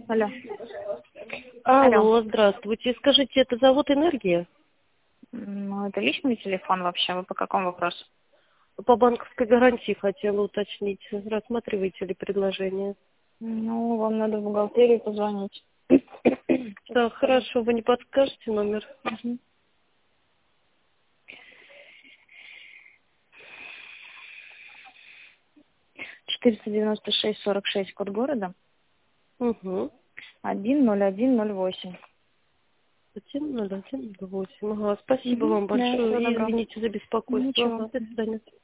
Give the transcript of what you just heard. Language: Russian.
Алло. Алло, здравствуйте. Скажите, это завод «Энергия»? Ну, это личный телефон вообще. Вы по какому вопросу? По банковской гарантии хотела уточнить. Рассматриваете ли предложение? Ну, вам надо в бухгалтерию позвонить. Да, хорошо. Вы не подскажете номер? Мгм. 496-46, код города. Угу. 10108. 10108. Ага, спасибо Угу. вам Да, большое. всего И доброго. извините за беспокойство. Ничего. Ага, до свидания.